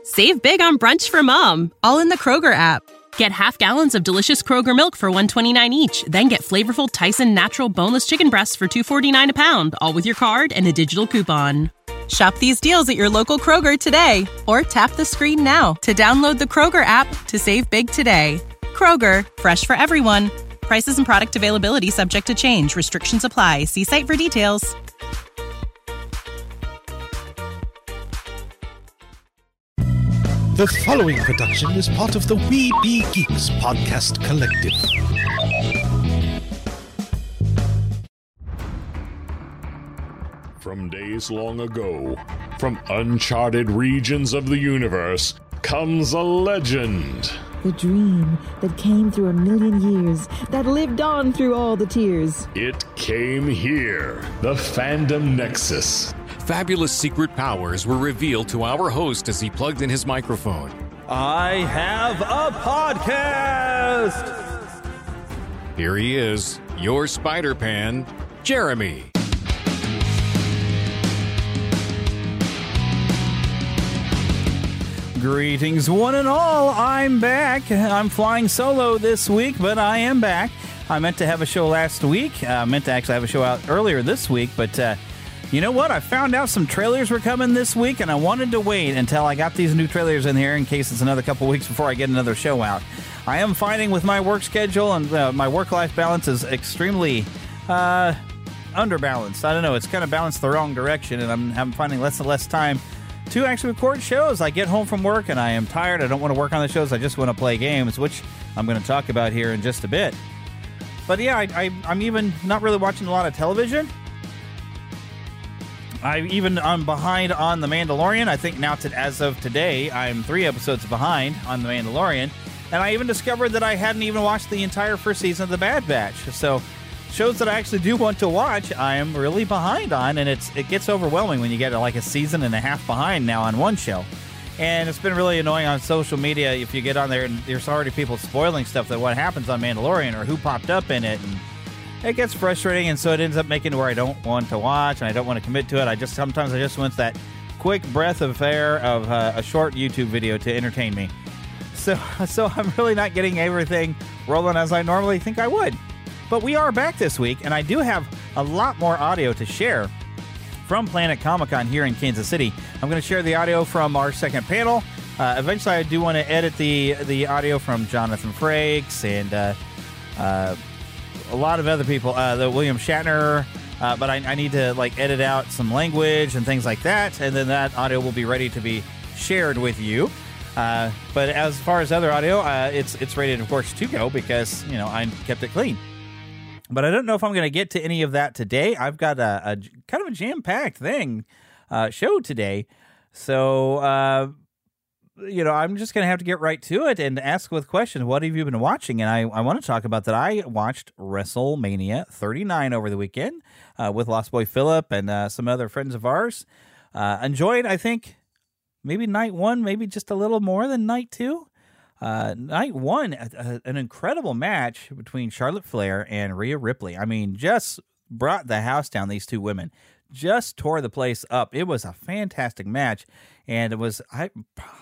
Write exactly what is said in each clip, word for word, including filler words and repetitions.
Save big on brunch for mom, all in the Kroger app. Get half gallons of delicious Kroger milk for one dollar and twenty-nine cents each. Then get flavorful Tyson natural boneless chicken breasts for two dollars and forty-nine cents a pound, all with your card and a digital coupon. Shop these deals at your local Kroger today, or tap the screen now to download the Kroger app to save big today. Kroger, fresh for everyone. Prices and product availability subject to change. Restrictions apply. See site for details. The following production is part of the We Be Geeks podcast collective. From days long ago, from uncharted regions of the universe, comes a legend. The dream that came through a million years, that lived on through all the tears. It came here, the Fandom Nexus. Fabulous secret powers were revealed to our host as he plugged in his microphone. I have a podcast! Here he is, your Spider-Pan, Jeremy. Greetings, one and all. I'm back. I'm flying solo this week, but I am back. I meant to have a show last week. I meant to actually have a show out earlier this week, but uh, you know what? I found out some trailers were coming this week, and I wanted to wait until I got these new trailers in here in case it's another couple weeks before I get another show out. I am finding with my work schedule, and uh, my work-life balance is extremely uh, underbalanced. I don't know. It's kind of balanced the wrong direction, and I'm, I'm finding less and less time to actually record shows. I get home from work, and I am tired. I don't want to work on the shows. I just want to play games, which I'm going to talk about here in just a bit. But yeah, I, I, I'm even not really watching a lot of television. I even I'm behind on The Mandalorian. I think now, to, as of today, I'm three episodes behind on The Mandalorian. And I even discovered that I hadn't even watched the entire first season of The Bad Batch. So shows that I actually do want to watch, I am really behind on, and it's it gets overwhelming when you get like a season and a half behind now on one show. And it's been really annoying on social media if you get on there and there's already people spoiling stuff that what happens on Mandalorian or who popped up in it, and it gets frustrating, and so it ends up making it where I don't want to watch and I don't want to commit to it. I just sometimes I just want that quick breath of air of uh, a short YouTube video to entertain me. So so I'm really not getting everything rolling as I normally think I would. But we are back this week, and I do have a lot more audio to share from Planet Comic-Con here in Kansas City. I'm going to share the audio from our second panel. Uh, eventually, I do want to edit the the audio from Jonathan Frakes and uh, uh, a lot of other people, uh, the William Shatner, uh, but I, I need to like edit out some language and things like that, and then that audio will be ready to be shared with you. Uh, but as far as other audio, uh, it's it's rated, of course, to go because, you know, I kept it clean. But I don't know if I'm going to get to any of that today. I've got a, a kind of a jam-packed thing, uh, show today. So, uh, you know, I'm just going to have to get right to it and ask with questions. What have you been watching? And I, I want to talk about that. I watched WrestleMania thirty-nine over the weekend uh, with Lost Boy Phillip and uh, some other friends of ours. Uh, enjoyed, I think, maybe night one, maybe just a little more than night two. Uh, night one, a, a, an incredible match between Charlotte Flair and Rhea Ripley. I mean, just brought the house down, these two women. Just tore the place up. It was a fantastic match, and it was, I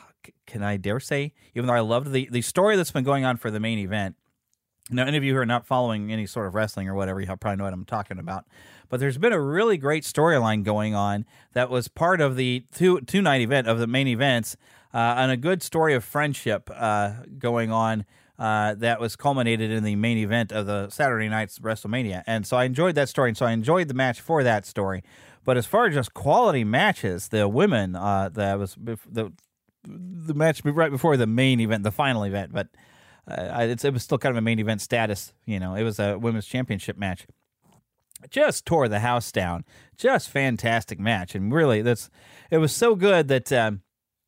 can I dare say, even though I loved the, the story that's been going on for the main event. Now, any of you who are not following any sort of wrestling or whatever, you'll probably know what I'm talking about. But there's been a really great storyline going on that was part of the two, two-night event of the main events, uh, and a good story of friendship uh, going on uh, that was culminated in the main event of the Saturday night's WrestleMania. And so I enjoyed that story, and so I enjoyed the match for that story. But as far as just quality matches, the women, uh, that was the the match right before the main event, the final event, but uh, it's, it was still kind of a main event status. You know, it was a women's championship match. Just tore the house down. Just fantastic match, and really, that's it was so good that um,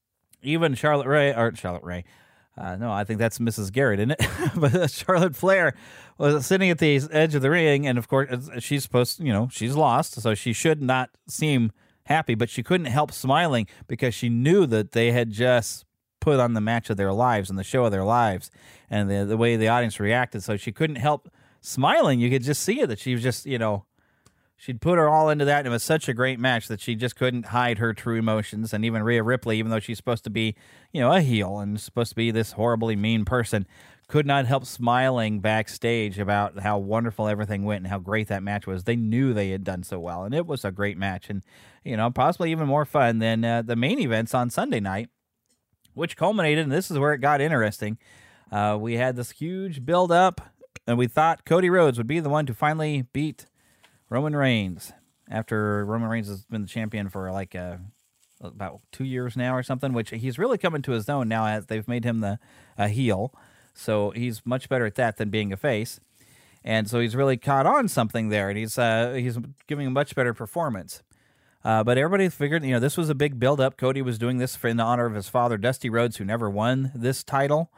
even Charlotte Ray or Charlotte Ray, uh, no, I think that's Missus Garrett, isn't it? But Charlotte Flair was sitting at the edge of the ring, and of course, she's supposed, you know, she's lost, so she should not seem happy, but she couldn't help smiling because she knew that they had just put on the match of their lives and the show of their lives, and the the way the audience reacted. So she couldn't help smiling. You could just see it that she was just, you know, she'd put her all into that, and it was such a great match that she just couldn't hide her true emotions. And even Rhea Ripley, even though she's supposed to be, you know, a heel and supposed to be this horribly mean person, could not help smiling backstage about how wonderful everything went and how great that match was. They knew they had done so well, and it was a great match, and, you know, possibly even more fun than uh, the main events on Sunday night, which culminated, and this is where it got interesting. Uh, we had this huge build-up, and we thought Cody Rhodes would be the one to finally beat Roman Reigns after Roman Reigns has been the champion for like uh, about two years now or something, which he's really coming to his own now as they've made him the a heel. So he's much better at that than being a face. And so he's really caught on something there, and he's uh, he's giving a much better performance. Uh, but everybody figured, you know, this was a big build-up. Cody was doing this for, in honor of his father, Dusty Rhodes, who never won this title.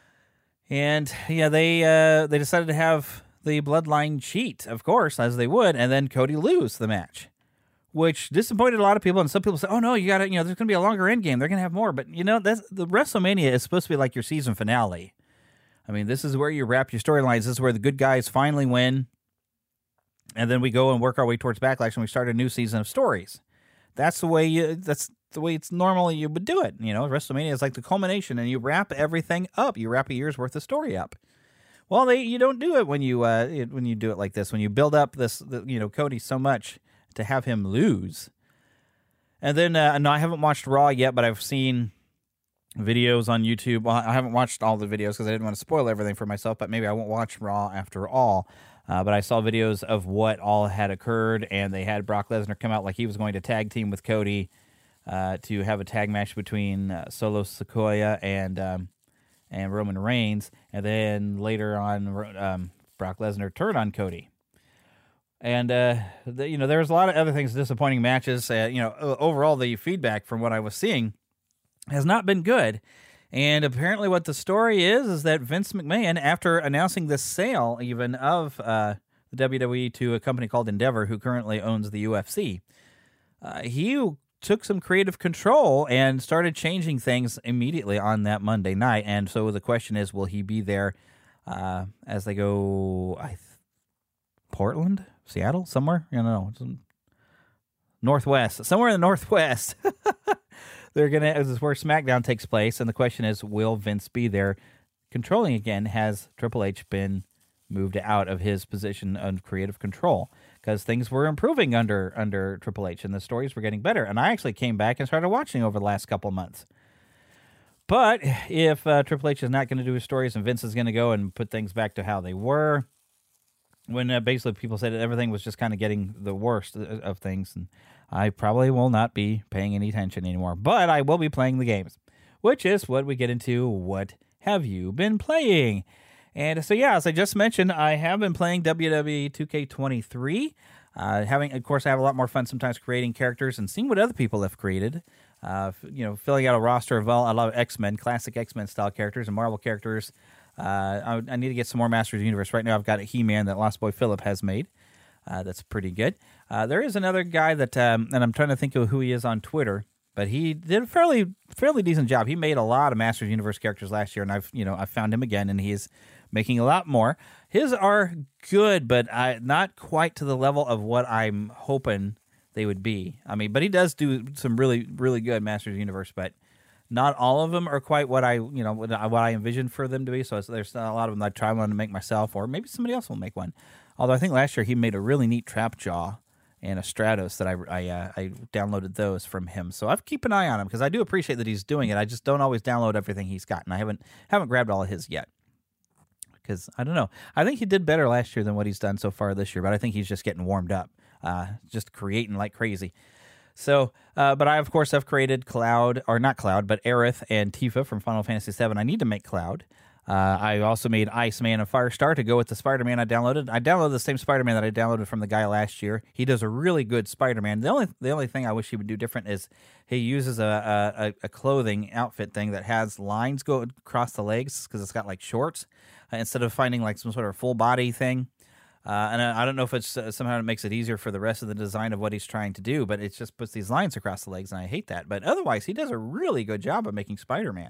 And, yeah, they uh, they decided to have the Bloodline cheat, of course, as they would, and then Cody lose the match, which disappointed a lot of people. And some people say, oh, no, you got to, you know, there's going to be a longer end game. They're going to have more. But, you know, that's, the WrestleMania is supposed to be like your season finale. I mean, this is where you wrap your storylines. This is where the good guys finally win. And then we go and work our way towards Backlash, and we start a new season of stories. That's the way you, that's the way it's normally you would do it. You know, WrestleMania is like the culmination, and you wrap everything up. You wrap a year's worth of story up. Well, they you don't do it when you uh, when you do it like this. When you build up this, you know, Cody so much to have him lose. And then, uh, no, I haven't watched Raw yet, but I've seen videos on YouTube. Well, I haven't watched all the videos because I didn't want to spoil everything for myself, but maybe I won't watch Raw after all. Uh, but I saw videos of what all had occurred, and they had Brock Lesnar come out like he was going to tag team with Cody uh, to have a tag match between uh, Solo Sikoa and um, and Roman Reigns, and then later on, um, Brock Lesnar turned on Cody. And, uh, the, you know, there was a lot of other things, disappointing matches. Uh, you know, overall, the feedback from what I was seeing has not been good. And apparently what the story is, is that Vince McMahon, after announcing the sale even of uh, the W W E to a company called Endeavor, who currently owns the U F C, uh, he took some creative control and started changing things immediately on that Monday night. And so the question is, will he be there uh, as they go, I th- Portland, Seattle, somewhere? I don't know. Northwest, somewhere in the Northwest. They're gonna. This is where SmackDown takes place, and the question is, will Vince be there, controlling again? Has Triple H been moved out of his position of creative control? Because things were improving under under Triple H, and the stories were getting better. And I actually came back and started watching over the last couple of months. But if uh, Triple H is not going to do his stories, and Vince is going to go and put things back to how they were, when uh, basically people said that everything was just kind of getting the worst of things, and I probably will not be paying any attention anymore, but I will be playing the games, which is what we get into. What have you been playing? And so, yeah, as I just mentioned, I have been playing W W E two K twenty-three. Uh, having, of course, I have a lot more fun sometimes creating characters and seeing what other people have created. Uh, you know, filling out a roster of well, a lot of X-Men, classic X-Men style characters and Marvel characters. Uh, I, I need to get some more Masters of the Universe. Right now, I've got a He-Man that Lost Boy Philip has made. Uh, that's pretty good. Uh, there is another guy that, um, and I'm trying to think of who he is on Twitter, but he did a fairly fairly decent job. He made a lot of Masters of the Universe characters last year, and I've you know I found him again, and he's making a lot more. His are good, but I, not quite to the level of what I'm hoping they would be. I mean, but he does do some really really good Masters of the Universe, but not all of them are quite what I you know what I, what I envisioned for them to be. So it's, there's a lot of them that I try one to make myself, or maybe somebody else will make one. Although I think last year he made a really neat Trapjaw and a Stratos that I I, uh, I downloaded those from him. So I've keep an eye on him because I do appreciate that he's doing it. I just don't always download everything he's got, and I haven't haven't grabbed all of his yet. Because I don't know. I think he did better last year than what he's done so far this year, but I think he's just getting warmed up, uh, just creating like crazy. So, uh, but I of course have created Cloud, or not Cloud, but Aerith and Tifa from Final Fantasy seven. I need to make Cloud. Uh, I also made Iceman and Firestar to go with the Spider-Man I downloaded. I downloaded the same Spider-Man that I downloaded from the guy last year. He does a really good Spider-Man. The only the only thing I wish he would do different is he uses a a, a clothing outfit thing that has lines go across the legs because it's got like shorts uh, instead of finding like some sort of full body thing. Uh, and I, I don't know if it's uh, somehow it makes it easier for the rest of the design of what he's trying to do, but it just puts these lines across the legs, and I hate that. But otherwise, he does a really good job of making Spider-Man.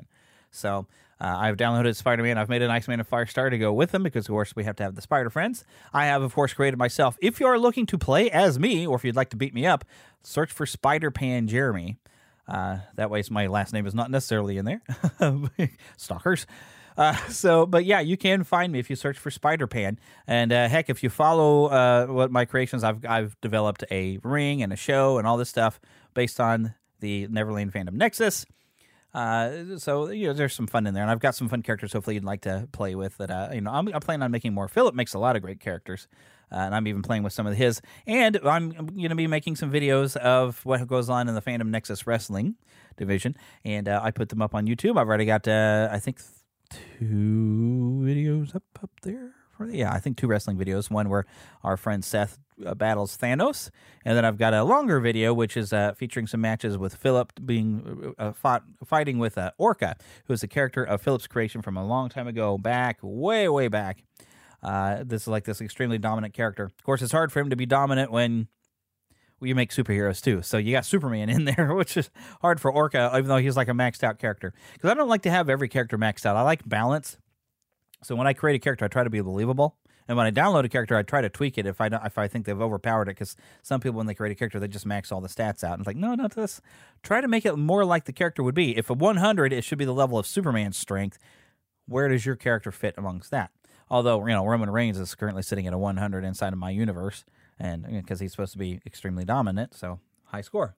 So uh, I've downloaded Spider-Man. I've made an Iceman and Firestar to go with them because, of course, we have to have the Spider Friends. I have, of course, created myself. If you are looking to play as me, or if you'd like to beat me up, search for Spider-Pan Jeremy. Uh, that way, my last name is not necessarily in there. Stalkers. Uh, so, but yeah, you can find me if you search for Spider-Pan. And uh, heck, if you follow uh, what my creations, I've I've developed a ring and a show and all this stuff based on the Neverland Fandom Nexus. Uh, so you know, there's some fun in there, and I've got some fun characters. Hopefully, you'd like to play with that. Uh, you know, I'm, I'm planning on making more. Philip makes a lot of great characters, uh, and I'm even playing with some of his. And I'm going to be making some videos of what goes on in the Fandom Nexus Wrestling division, and uh, I put them up on YouTube. I've already got, uh, I think, two videos up up there. For, yeah, I think two wrestling videos. One where our friend Seth uh, battles Thanos, and then I've got a longer video which is uh, featuring some matches with Philip being uh, fought, fighting with uh, Orca, who is a character of Philip's creation from a long time ago, back way way back. Uh, this is like this extremely dominant character. Of course, it's hard for him to be dominant when you make superheroes too. So you got Superman in there, which is hard for Orca, even though he's like a maxed out character. Because I don't like to have every character maxed out. I like balance. So when I create a character, I try to be believable. And when I download a character, I try to tweak it if I don't, if I think they've overpowered it. Because some people, when they create a character, they just max all the stats out. And it's like, no, not this. Try to make it more like the character would be. If a one hundred, it should be the level of Superman's strength. Where does your character fit amongst that? Although, you know, Roman Reigns is currently sitting at a one hundred inside of my universe. And because he's supposed to be extremely dominant, so high score.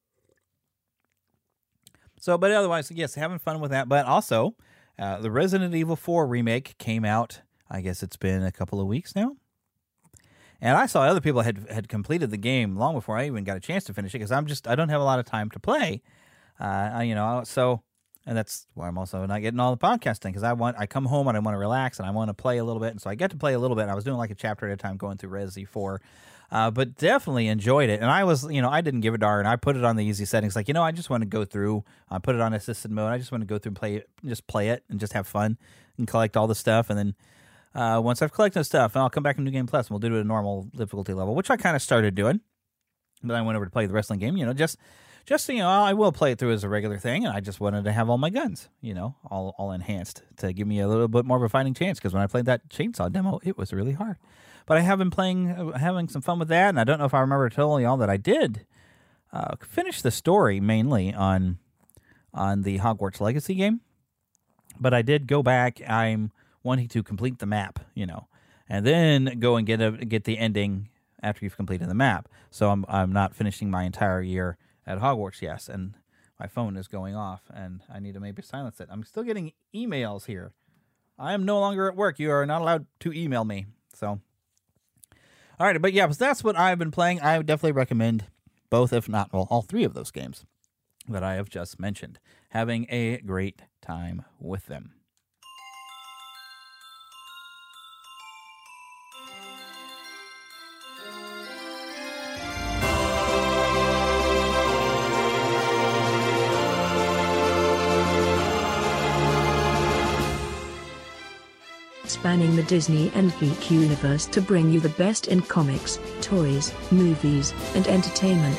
So, but otherwise, yes, having fun with that. But also, uh, the Resident Evil four remake came out. I guess it's been a couple of weeks now. And I saw other people had had completed the game long before I even got a chance to finish it because I'm just I don't have a lot of time to play. Uh, you know, so and that's why I'm also not getting all the podcasting because I want I come home and I want to relax and I want to play a little bit. And so I get to play a little bit. And I was doing like a chapter at a time going through Resi four. Uh, but definitely enjoyed it. And I was, you know, I didn't give a darn. I put it on the easy settings. Like, you know, I just want to go through. I put it on assisted mode. I just want to go through and play it, just play it and just have fun and collect all the stuff. And then uh, once I've collected stuff, I'll come back in New Game Plus and we'll do it at a normal difficulty level, which I kind of started doing. But I went over to play the wrestling game, you know, just, just so you know, I will play it through as a regular thing. And I just wanted to have all my guns, you know, all, all enhanced to give me a little bit more of a fighting chance. Because when I played that chainsaw demo, it was really hard. But I have been playing, having some fun with that, and I don't know if I remember telling y'all that I did uh, finish the story mainly on on the Hogwarts Legacy game. But I did go back. I'm wanting to complete the map, you know, and then go and get a get the ending after you've completed the map. So I'm I'm not finishing my entire year at Hogwarts, yes, and my phone is going off, and I need to maybe silence it. I'm still getting emails here. I am no longer at work. You are not allowed to email me, so. All right, but yeah, so that's what I've been playing. I would definitely recommend both, if not well, all three of those games that I have just mentioned. Having a great time with them. Spanning the Disney and geek universe to bring you the best in comics, toys, movies, and entertainment.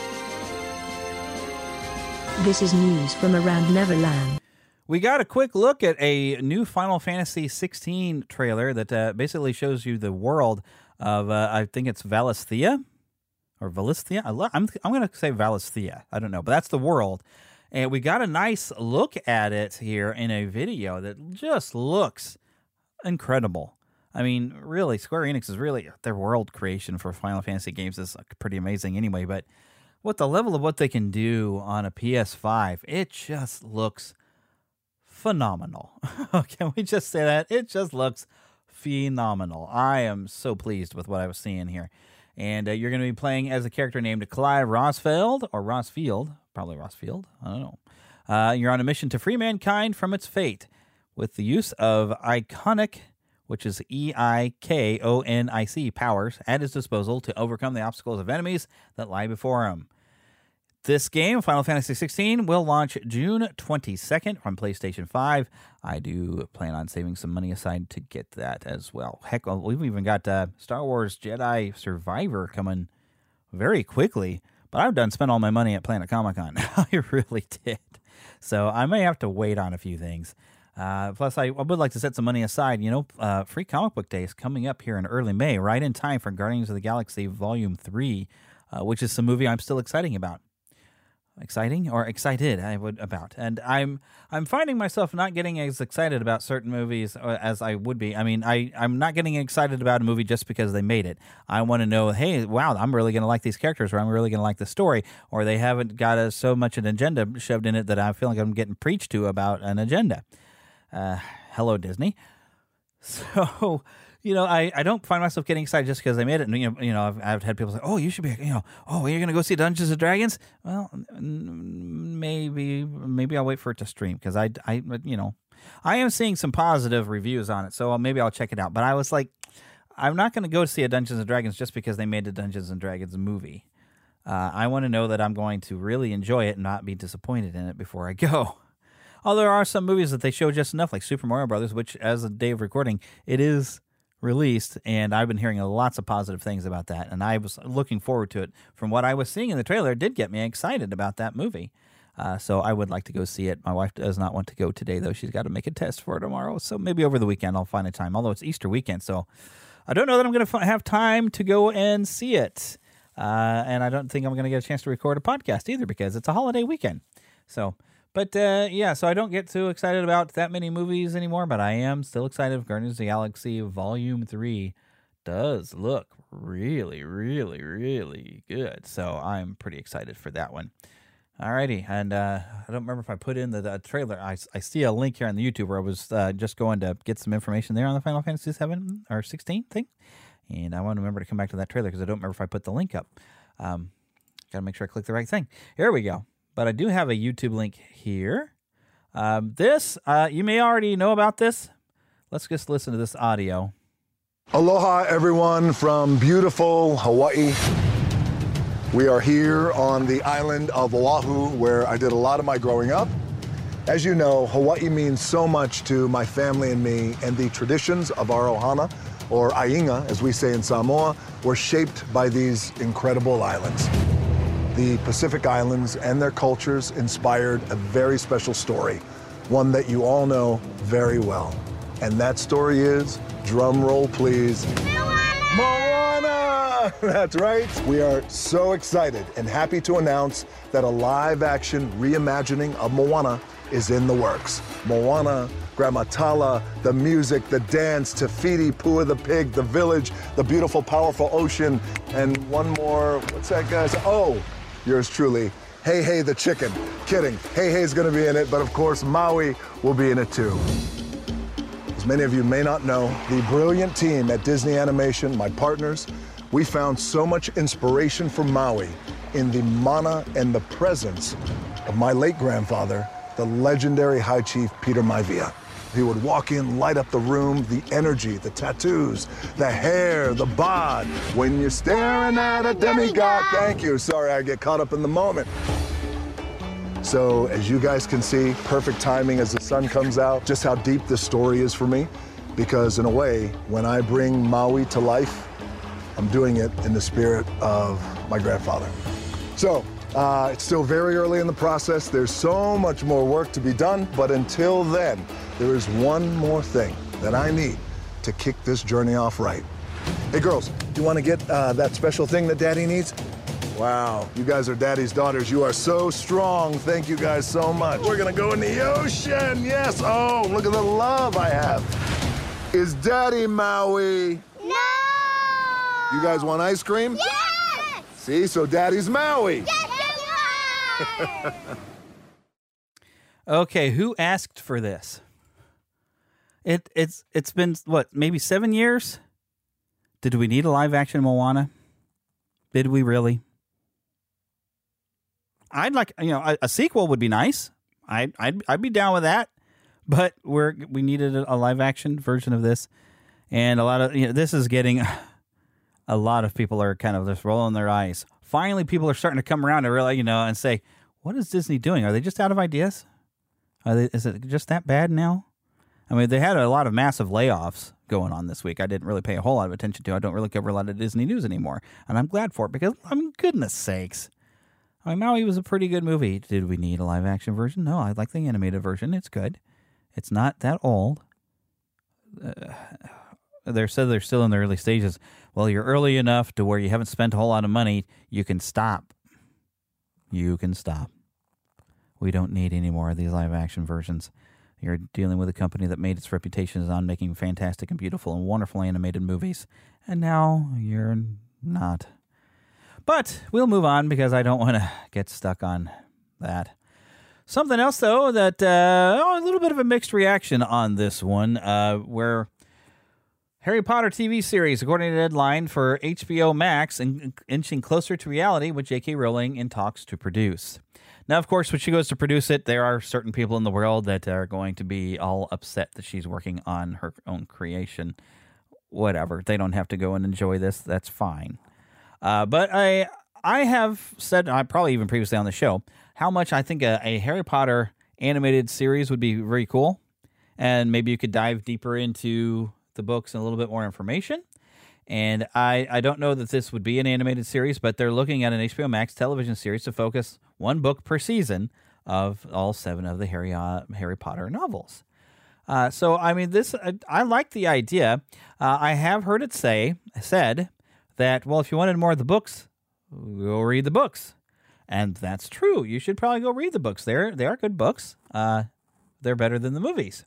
This is news from around Neverland. We got a quick look at a new Final Fantasy sixteen trailer that uh, basically shows you the world of, uh, I think it's Valisthea? Or Valisthea? I lo- I'm, I'm going to say Valisthea. I don't know, but that's the world. And we got a nice look at it here in a video that just looks incredible. I mean, really, Square Enix is really, their world creation for Final Fantasy games is pretty amazing anyway, but what the level of what they can do on a P S five, it just looks phenomenal. Can we just say that? It just looks phenomenal. I am so pleased with what I was seeing here. And uh, you're going to be playing as a character named Clyde Rosfield, or Rosfield, probably Rosfield, I don't know. Uh, you're on a mission to free mankind from its fate, with the use of Iconic, which is E I K O N I C, powers at his disposal to overcome the obstacles of enemies that lie before him. This game, Final Fantasy sixteen, will launch June twenty-second from PlayStation five. I do plan on saving some money aside to get that as well. Heck, we've even got uh, Star Wars Jedi Survivor coming very quickly, but I've done spent all my money at Planet Comic-Con. I really did. So I may have to wait on a few things. Uh, plus, I, I would like to set some money aside. You know, uh, Free Comic Book Day is coming up here in early May, right in time for Guardians of the Galaxy Volume three, uh, which is some movie I'm still exciting about. Exciting or excited, I would about, and I'm I'm finding myself not getting as excited about certain movies as I would be. I mean, I I'm not getting excited about a movie just because they made it. I want to know, hey, wow, I'm really going to like these characters, or I'm really going to like the story, or they haven't got a, so much an agenda shoved in it that I feel like I'm getting preached to about an agenda. Uh, hello, Disney. So. You know, I, I don't find myself getting excited just because they made it. And, you know, you know I've, I've had people say, oh, you should be, you know, oh, you're going to go see Dungeons & Dragons? Well, maybe maybe I'll wait for it to stream because, I, I, you know, I am seeing some positive reviews on it. So maybe I'll check it out. But I was like, I'm not going to go see a Dungeons & Dragons just because they made a Dungeons & Dragons movie. Uh, I want to know that I'm going to really enjoy it and not be disappointed in it before I go. Although there are some movies that they show just enough, like Super Mario Brothers, which, as of the day of recording, it is released, and I've been hearing lots of positive things about that, and I was looking forward to it. From what I was seeing in the trailer, it did get me excited about that movie. Uh, so I would like to go see it. My wife does not want to go today, though. She's got to make a test for tomorrow, so maybe over the weekend I'll find a time, although it's Easter weekend, so I don't know that I'm going to f- have time to go and see it. Uh, and I don't think I'm going to get a chance to record a podcast either because it's a holiday weekend. So... But, uh, yeah, so I don't get too excited about that many movies anymore, but I am still excited. Guardians of the Galaxy Volume three does look really, really, really good. So I'm pretty excited for that one. Alrighty, and uh, I don't remember if I put in the, the trailer. I, I see a link here on the YouTube where I was uh, just going to get some information there on the Final Fantasy seven or sixteen thing. And I want to remember to come back to that trailer because I don't remember if I put the link up. Um, got to make sure I click the right thing. Here we go. But I do have a YouTube link here. Um, this, uh, you may already know about this. Let's just listen to this audio. Aloha, everyone, from beautiful Hawaii. We are here on the island of Oahu, where I did a lot of my growing up. As you know, Hawaii means so much to my family and me, and the traditions of our ohana, or ainga, as we say in Samoa, were shaped by these incredible islands. The Pacific Islands and their cultures inspired a very special story, one that you all know very well. And that story is, drum roll please, Moana! Moana! That's right. We are so excited and happy to announce that a live-action reimagining of Moana is in the works. Moana, Gramatala, the music, the dance, Te Fiti, Pua the pig, the village, the beautiful, powerful ocean, and one more, what's that guy's? Oh! Yours truly, Hey Hey the chicken. Kidding, Hey Hey's gonna be in it, but of course Maui will be in it too. As many of you may not know, the brilliant team at Disney Animation, my partners, we found so much inspiration for Maui in the mana and the presence of my late grandfather, the legendary High Chief Peter Maivia. He would walk in, light up the room, the energy, the tattoos, the hair, the bod. When you're staring at a demigod. Thank you. Sorry, I get caught up in the moment. So, as you guys can see, perfect timing as the sun comes out, just how deep this story is for me. Because in a way, when I bring Maui to life, I'm doing it in the spirit of my grandfather. So, uh, it's still very early in the process. There's so much more work to be done, but until then, there is one more thing that I need to kick this journey off right. Hey girls, you want to get uh, that special thing that Daddy needs? Wow, you guys are Daddy's daughters. You are so strong. Thank you guys so much. We're gonna go in the ocean. Yes, oh, look at the love I have. Is Daddy Maui? No! You guys want ice cream? Yes! See, so Daddy's Maui. Yes, Okay, who asked for this? It it's it's been what, maybe seven years? Did we need a live action Moana? Did we really? I'd like, you know, a, a sequel would be nice. I'd I'd I'd be down with that. But we're we needed a, a live action version of this, and a lot of, you know, this is getting a lot of people are kind of just rolling their eyes. Finally, people are starting to come around and realize, you know, and say, what is Disney doing? Are they just out of ideas? Are they, is it just that bad now? I mean, they had a lot of massive layoffs going on this week. I didn't really pay a whole lot of attention to. I don't really cover a lot of Disney news anymore, and I'm glad for it because, I mean, goodness sakes, I mean, Maui was a pretty good movie. Did we need a live action version? No, I like the animated version. It's good. It's not that old. Uh, they said they're still in the early stages. Well, you're early enough to where you haven't spent a whole lot of money. You can stop. You can stop. We don't need any more of these live action versions. You're dealing with a company that made its reputation on making fantastic and beautiful and wonderful animated movies. And now you're not. But we'll move on because I don't want to get stuck on that. Something else, though, that uh, oh, a little bit of a mixed reaction on this one, uh, where Harry Potter T V series, according to Deadline, for H B O Max, in, inching closer to reality with J K Rowling in talks to produce. Now, of course, when she goes to produce it, there are certain people in the world that are going to be all upset that she's working on her own creation. Whatever. They don't have to go and enjoy this. That's fine. Uh, but I I have said, I probably even previously on the show, how much I think a, a Harry Potter animated series would be very cool. And maybe you could dive deeper into the books and a little bit more information. And I, I don't know that this would be an animated series, but they're looking at an H B O Max television series to focus one book per season of all seven of the Harry, uh, Harry Potter novels. Uh, so, I mean, this I, I like the idea. Uh, I have heard it say said that, well, if you wanted more of the books, go read the books. And that's true. You should probably go read the books. They're, they are good books. Uh, they're better than the movies.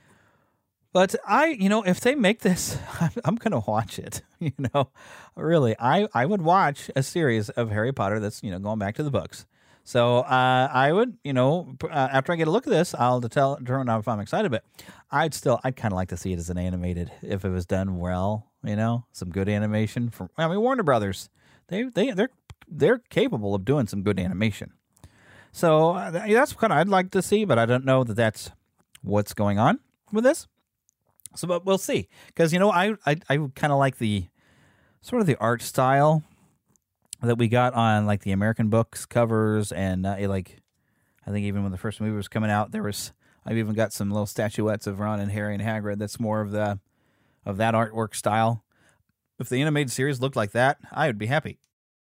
But I, you know, if they make this, I'm, I'm going to watch it. You know, really, I, I would watch a series of Harry Potter that's, you know, going back to the books. So uh, I would, you know, uh, after I get a look at this, I'll tell, determine if I'm excited. But I'd still, I'd kind of like to see it as an animated if it was done well. You know, some good animation from. I mean, Warner Brothers, they they they're they're capable of doing some good animation. So uh, that's kind of I'd like to see, but I don't know that that's what's going on with this. So, but we'll see. Because, you know, I I, I kind of like the sort of the art style that we got on, like, the American books covers. And, uh, like, I think even when the first movie was coming out, there was, I've even got some little statuettes of Ron and Harry and Hagrid that's more of the, of that artwork style. If the animated series looked like that, I would be happy.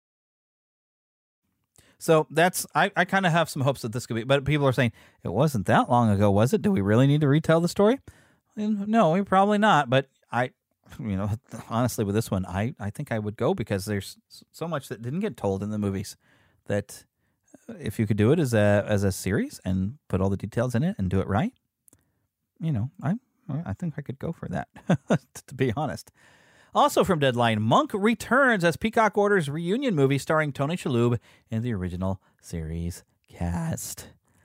So that's, I, I kind of have some hopes that this could be, but people are saying, it wasn't that long ago, was it? Do we really need to retell the story? No, probably not. But I, you know, honestly, with this one, I, I think I would go because there's so much that didn't get told in the movies that if you could do it as a as a series and put all the details in it and do it right, you know, I I think I could go for that. To be honest. Also from Deadline, Monk returns as Peacock orders reunion movie starring Tony Shalhoub in the original series cast.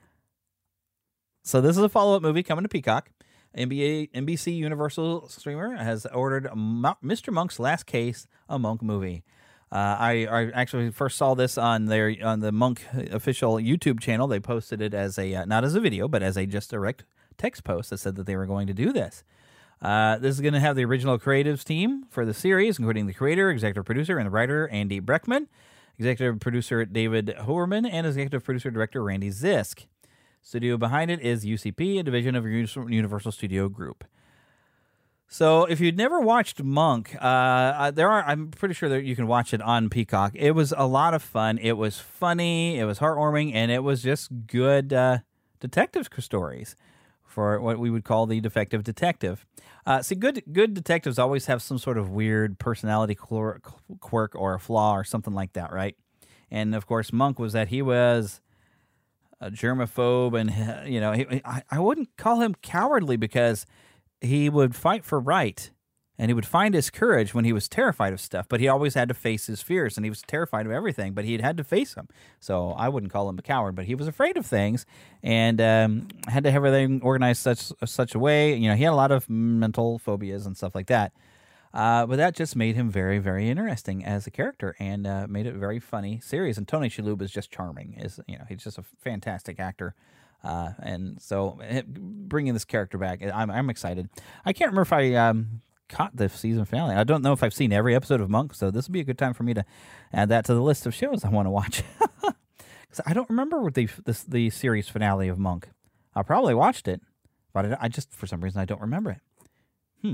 So this is a follow-up movie coming to Peacock. N B A, N B C Universal streamer has ordered Mister Monk's Last Case, a Monk movie. Uh, I, I actually first saw this on their on the Monk official YouTube channel. They posted it as a uh, not as a video, but as a just direct text post that said that they were going to do this. Uh, this is going to have the original creatives team for the series, including the creator, executive producer, and the writer Andy Breckman, executive producer David Hoerman, and executive producer director Randy Zisk. Studio behind it is U C P, a division of Universal Studio Group. So if you'd never watched Monk, uh, there are I'm pretty sure that you can watch it on Peacock. It was a lot of fun. It was funny. It was heartwarming, and it was just good uh, detective stories for what we would call the defective detective. Uh, see, good good detectives always have some sort of weird personality quirk or a flaw or something like that, right? And of course, Monk was that he was a germaphobe, and you know, he, I, I wouldn't call him cowardly because he would fight for right, and he would find his courage when he was terrified of stuff, but he always had to face his fears, and he was terrified of everything, but he had to face them. So I wouldn't call him a coward, but he was afraid of things, and um, had to have everything organized such such a way. You know, he had a lot of mental phobias and stuff like that. Uh, but that just made him very, very interesting as a character, and uh, made it a very funny series. And Tony Shalhoub is just charming. Is you know he's just a fantastic actor, uh, and so bringing this character back, I'm I'm excited. I can't remember if I um, caught the season finale. I don't know if I've seen every episode of Monk, so this would be a good time for me to add that to the list of shows I want to watch. Because I don't remember the, the the series finale of Monk. I probably watched it, but I, I just for some reason I don't remember it. Hmm.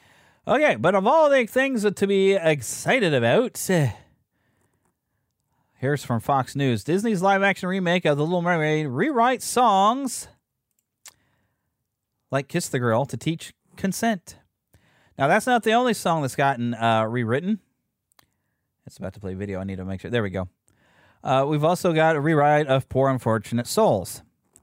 Okay, but of all the things to be excited about, uh, Here's from Fox News. Disney's live-action remake of The Little Mermaid rewrites songs like Kiss the Girl to teach consent. Now, that's not the only song that's gotten uh, rewritten. It's about to play video. I need to make sure. There we go. Uh, we've also got a rewrite of Poor Unfortunate Souls.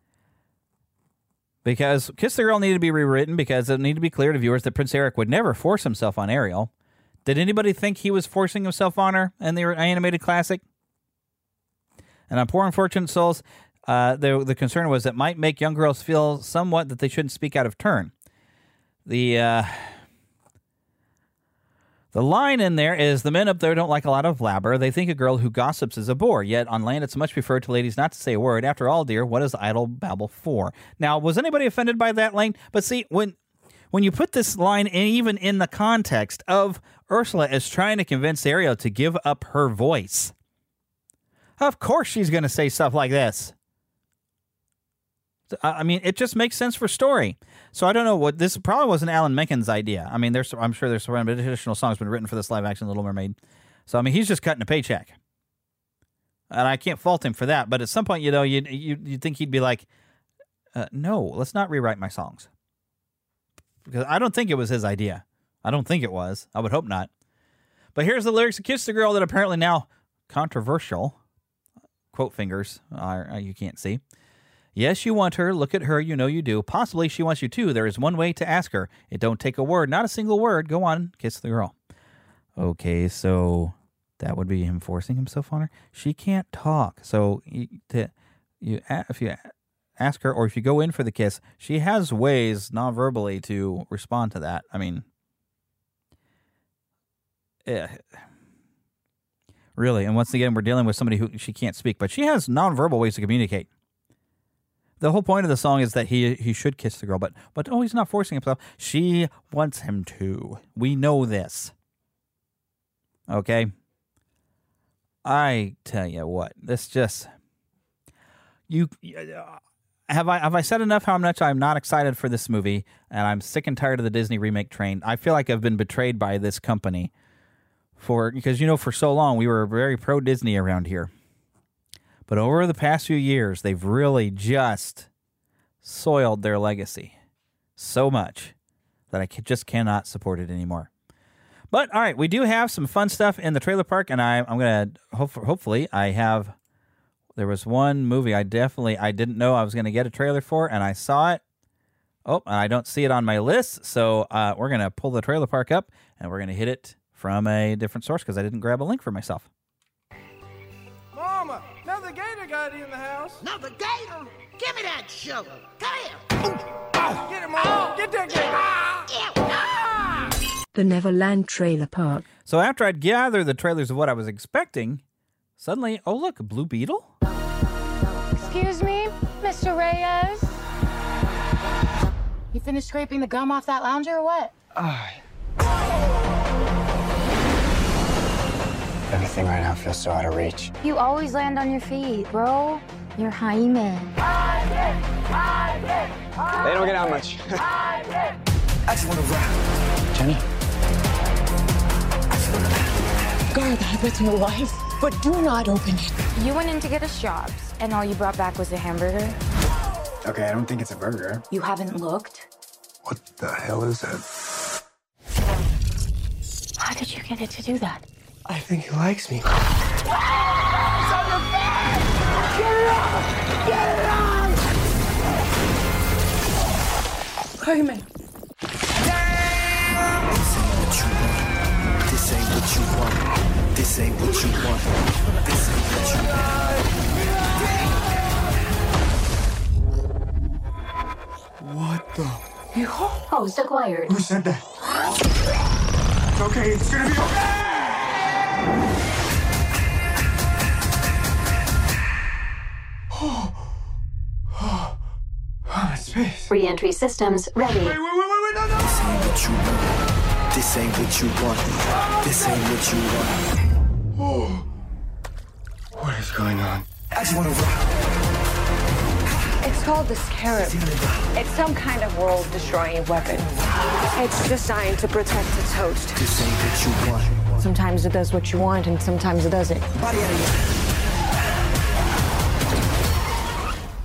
Because Kiss the Girl needed to be rewritten because it needed to be clear to viewers that Prince Eric would never force himself on Ariel. Did anybody think he was forcing himself on her in the animated classic? And on Poor Unfortunate Souls, uh, the, the concern was that might make young girls feel somewhat that they shouldn't speak out of turn. The... Uh, The line in there is, the men up there don't like a lot of blabber. They think a girl who gossips is a bore. Yet on land, it's much preferred to ladies not to say a word. After all, dear, what is idle babble for? Now, was anybody offended by that line? But see, when when you put this line in, even in the context of Ursula is trying to convince Ariel to give up her voice, of course she's going to say stuff like this. I mean, it just makes sense for story. So I don't know what this probably wasn't Alan Menken's idea. I mean, there's I'm sure there's some additional songs been written for this live action Little Mermaid. So I mean, he's just cutting a paycheck, and I can't fault him for that. But at some point, you know, you you you think he'd be like, uh, no, let's not rewrite my songs, because I don't think it was his idea. I don't think it was. I would hope not. But here's the lyrics of "Kiss the Girl" that are apparently now controversial. Quote fingers, uh, you can't see. Yes, you want her. Look at her. You know you do. Possibly she wants you too. There is one way to ask her. It don't take a word. Not a single word. Go on. Kiss the girl. Okay, so that would be him forcing himself on her. She can't talk. So you, to, you, if you ask her or if you go in for the kiss, she has ways non-verbally to respond to that. I mean, eh, really. And once again, we're dealing with somebody who she can't speak, but she has non-verbal ways to communicate. The whole point of the song is that he he should kiss the girl, but but oh, he's not forcing himself. She wants him to. We know this. Okay? I tell you what, this just you uh, have I have I said enough how much I'm not excited for this movie, and I'm sick and tired of the Disney remake train. I feel like I've been betrayed by this company for because you know for so long we were very pro Disney around here. But over the past few years, they've really just soiled their legacy so much that I just cannot support it anymore. But, all right, we do have some fun stuff in the trailer park, and I, I'm going to, hope, hopefully, I have, there was one movie I definitely, I didn't know I was going to get a trailer for, and I saw it. Oh, and I don't see it on my list, so uh, we're going to pull the trailer park up, and we're going to hit it from a different source because I didn't grab a link for myself. Mama, another gator got in the house. Another gator? Give me that sugar. Come here. Ooh. Oh. Get him, Mom. Get that gator. Ah. Ah. The Neverland Trailer Park. So after I'd gathered the trailers of what I was expecting, suddenly, oh look, a blue beetle? Excuse me, Mister Reyes? You finished scraping the gum off that lounger or what? Uh, everything right now feels so out of reach. You always land on your feet, bro. You're Jaime. They don't get out much. I just want to rap. Jenny? Guard that with your life, but do not open it. You went in to get us jobs, and all you brought back was a hamburger? Okay, I don't think it's a burger. You haven't looked? What the hell is that? How did you get it to do that? I think he likes me. It's on your face! Get it off! Get it off! Jaime. This ain't what you want. This ain't what you want. This ain't what you want. What the? You host acquired. Who said that? It's okay. It's gonna be okay. Oh, oh, oh, space. Re-entry systems ready. Wait, wait, wait, wait, no, no. This ain't what you want. This ain't what you want. This ain't what you want. Oh, what is going on? I just want to rock. It's called the Scarab. It's some kind of world-destroying weapon. It's designed to protect its host. This ain't what you want. Sometimes it does what you want, and sometimes it doesn't. Body out of here.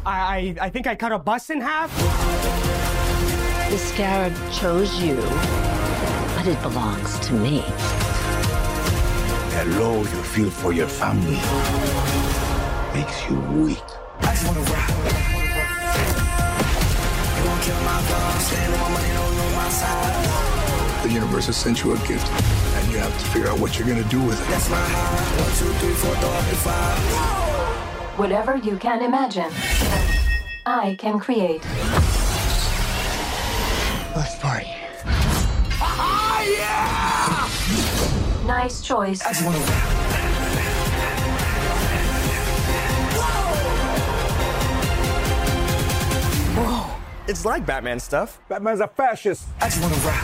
I, I, I think I cut a bus in half. The Scarab chose you, but it belongs to me. The love you feel for your family makes you weak. I just wanna ride. You won't kill my vibe, stand on my money, don't know my side. The universe has sent you a gift, and you have to figure out what you're gonna do with it. That's my high. One, two, three, four, five. Whatever you can imagine, I can create. Let's party. Ah, yeah! Nice choice. I just wanna ride. Whoa. It's like Batman stuff. Batman's a fascist. I just wanna ride.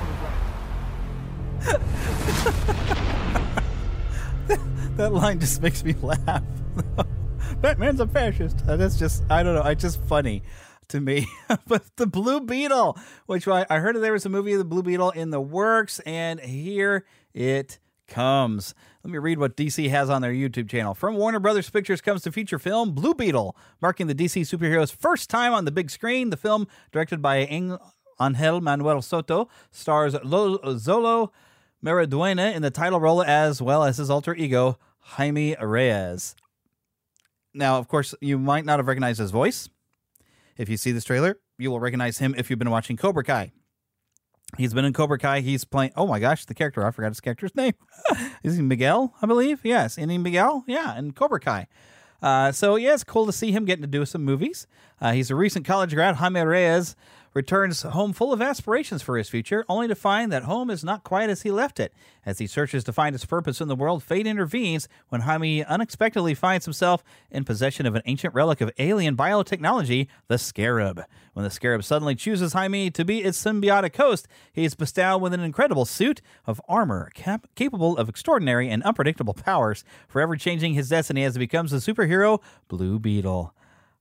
That line just makes me laugh. Batman's a fascist. Uh, That's just, I don't know, it's just funny to me. But the Blue Beetle, which I, I heard there was a movie of the Blue Beetle in the works, and here it comes. Let me read what D C has on their YouTube channel. From Warner Brothers Pictures comes the feature film Blue Beetle, marking the D C superhero's first time on the big screen. The film, directed by Angel Manuel Soto, stars Lo- Zolo Maraduena in the title role, as well as his alter ego, Jaime Reyes. Now, of course, you might not have recognized his voice. If you see this trailer, you will recognize him if you've been watching Cobra Kai. He's been in Cobra Kai. He's playing, oh my gosh, the character, I forgot his character's name. Is he Miguel, I believe? Yes, Indy Miguel? Yeah, in Cobra Kai. Uh, so, yeah, it's cool to see him getting to do some movies. Uh, he's a recent college grad. Jaime Reyes returns home full of aspirations for his future, only to find that home is not quite as he left it. As he searches to find his purpose in the world, fate intervenes when Jaime unexpectedly finds himself in possession of an ancient relic of alien biotechnology, the Scarab. When the Scarab suddenly chooses Jaime to be its symbiotic host, he is bestowed with an incredible suit of armor cap- capable of extraordinary and unpredictable powers, forever changing his destiny as he becomes the superhero Blue Beetle.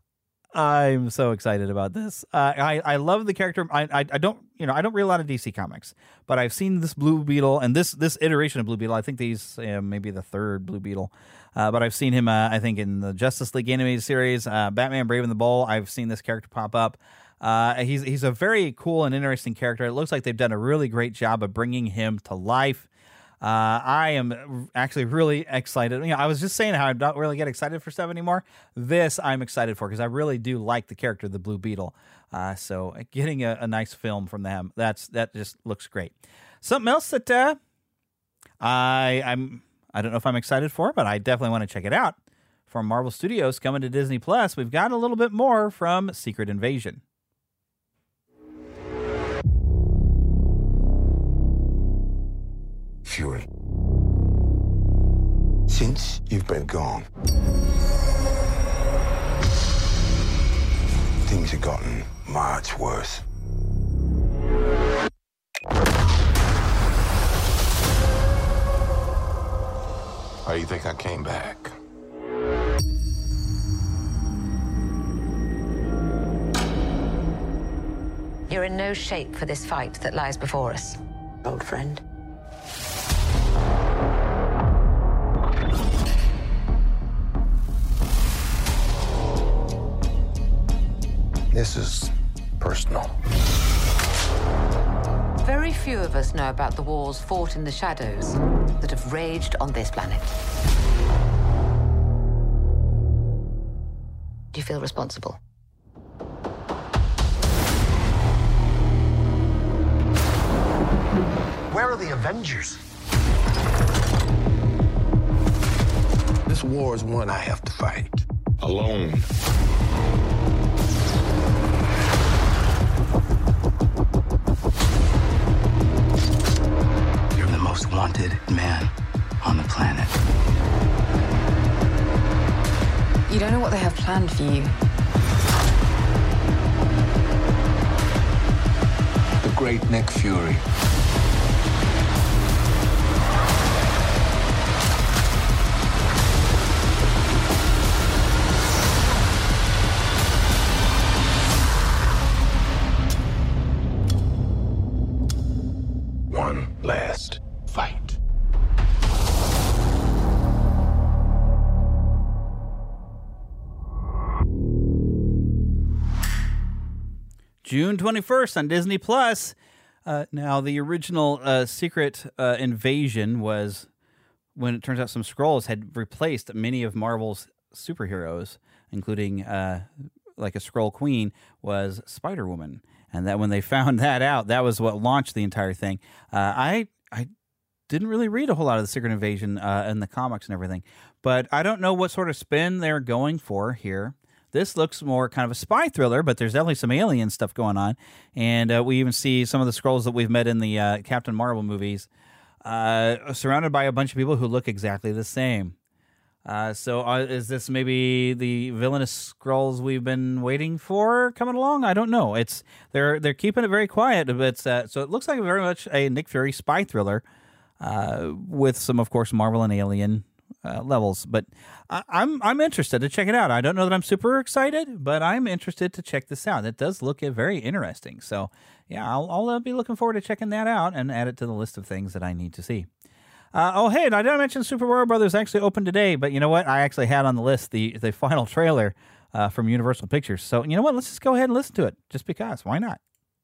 I'm so excited about this. Uh, I I love the character. I, I I don't you know I don't read a lot of D C comics, but I've seen this Blue Beetle and this this iteration of Blue Beetle. I think these uh, maybe the third Blue Beetle, uh, but I've seen him. Uh, I think in the Justice League animated series, uh, Batman: Brave and the Bold. I've seen this character pop up. Uh, he's he's a very cool and interesting character. It looks like they've done a really great job of bringing him to life. Uh, I am actually really excited. You know, I was just saying how I don't really get excited for stuff anymore. This I'm excited for because I really do like the character of the Blue Beetle. Uh, so getting a, a nice film from them, that's that just looks great. Something else that uh, I I'm I don't know if I'm excited for, but I definitely want to check it out. From Marvel Studios coming to Disney Plus, we've got a little bit more from Secret Invasion. Fury. Since you've been gone, things have gotten much worse. Why do you think I came back? You're in no shape for this fight that lies before us, old friend. This is personal. Very few of us know about the wars fought in the shadows that have raged on this planet. Do you feel responsible? Where are the Avengers? This war is one I have to fight alone. Most wanted man on the planet. You don't know what they have planned for you. The great Nick Fury. One last fight. June twenty-first on Disney Plus. Uh, now, the original uh, Secret uh, Invasion was when it turns out some Skrulls had replaced many of Marvel's superheroes, including uh, like a Skrull Queen was Spider-Woman. And that when they found that out, that was what launched the entire thing. Uh, I I didn't really read a whole lot of the Secret Invasion uh, in the comics and everything, but I don't know what sort of spin they're going for here. This looks more kind of a spy thriller, but there's definitely some alien stuff going on. And uh, we even see some of the Skrulls that we've met in the uh, Captain Marvel movies uh, surrounded by a bunch of people who look exactly the same. Uh, so uh, is this maybe the villainous Skrulls we've been waiting for coming along? I don't know. It's they're they're keeping it very quiet. But uh, so it looks like very much a Nick Fury spy thriller uh, with some, of course, Marvel and Alien Uh, levels, but I, I'm I'm interested to check it out. I don't know that I'm super excited, but I'm interested to check this out. It does look uh, very interesting. So yeah, I'll, I'll uh, be looking forward to checking that out and add it to the list of things that I need to see. Uh, oh hey, and I didn't mention Super Mario Brothers actually opened today, but you know what? I actually had on the list the the final trailer uh, from Universal Pictures. So you know what? Let's just go ahead and listen to it, just because. Why not?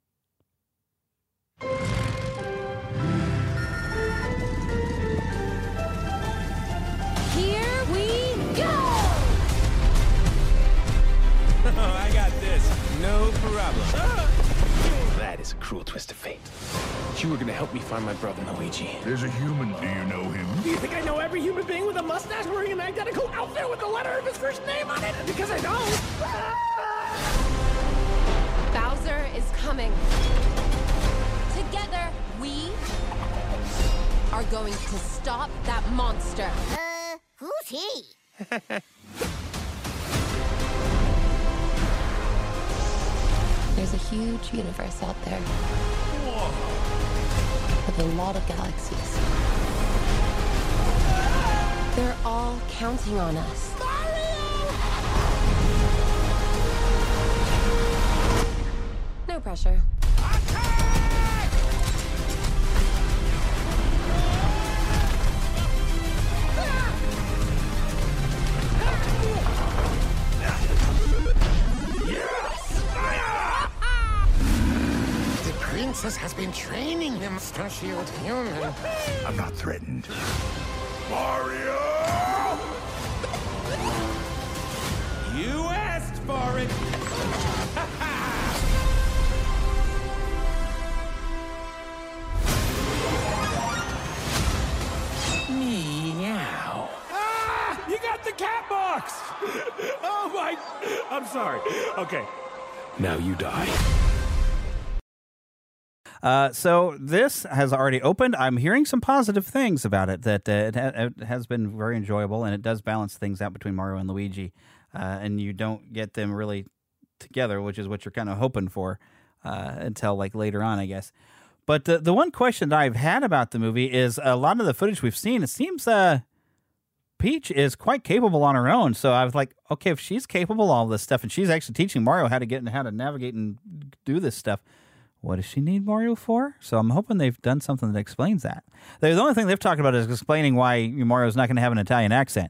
I got this. No problem. That is a cruel twist of fate. You were gonna help me find my brother Luigi. There's a human. Do you know him? Do you think I know every human being with a mustache wearing an identical outfit with the letter of his first name on it? Because I don't. Bowser is coming. Together, we are going to stop that monster. Uh, who's he? There's a huge universe out there. Whoa. With a lot of galaxies. They're all counting on us. Mario! No pressure. Princess has been training him, Star-Shield human. I'm not threatened. Mario! You asked for it! Meow. Ah! You got the cat box! Oh my... I'm sorry. Okay. Now you die. Uh, so this has already opened. I'm hearing some positive things about it, that uh, it, ha- it has been very enjoyable, and it does balance things out between Mario and Luigi, uh, and you don't get them really together, which is what you're kind of hoping for uh, until like later on, I guess. But the, the one question that I've had about the movie is a lot of the footage we've seen, it seems uh, Peach is quite capable on her own. So I was like, okay, if she's capable of all this stuff, and she's actually teaching Mario how to get and how to navigate and do this stuff, what does she need Mario for? So I'm hoping they've done something that explains that. The only thing they've talked about is explaining why Mario's not going to have an Italian accent.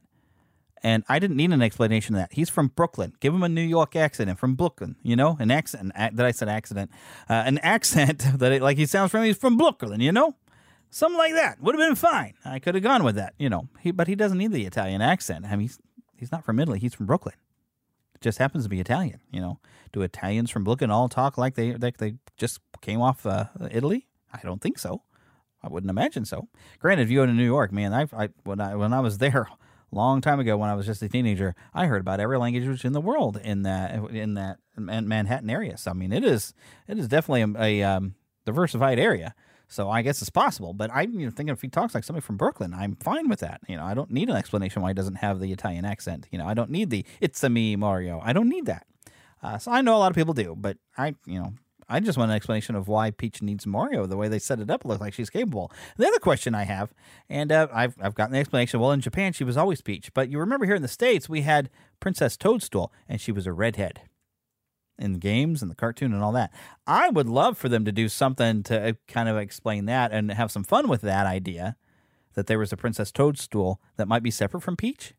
And I didn't need an explanation of that. He's from Brooklyn. Give him a New York accent. And from Brooklyn, you know, an accent. That I said accident. Uh, an accent that it, like he sounds from. He's from Brooklyn, you know, something like that would have been fine. I could have gone with that, you know. He, but he doesn't need the Italian accent. I mean, he's he's not from Italy. He's from Brooklyn. Just happens to be Italian, you know. Do Italians from Brooklyn all talk like they like they just came off uh, Italy? I don't think so. I wouldn't imagine so. Granted, if you go to New York, man, I, I when I when I was there a long time ago, when I was just a teenager, I heard about every language in the world in that in that Manhattan area. So I mean, it is it is definitely a, a um, diversified area. So I guess it's possible. But I'm you know, thinking if he talks like somebody from Brooklyn, I'm fine with that. You know, I don't need an explanation why he doesn't have the Italian accent. You know, I don't need the "It's a me, Mario." I don't need that. Uh, so I know a lot of people do, but I, you know, I just want an explanation of why Peach needs Mario. The way they set it up, it looks like she's capable. The other question I have, and uh, I've I've gotten the explanation. Well, in Japan, she was always Peach, but you remember here in the States, we had Princess Toadstool, and she was a redhead. In the games and the cartoon and all that. I would love for them to do something to kind of explain that and have some fun with that idea that there was a Princess Toadstool that might be separate from Peach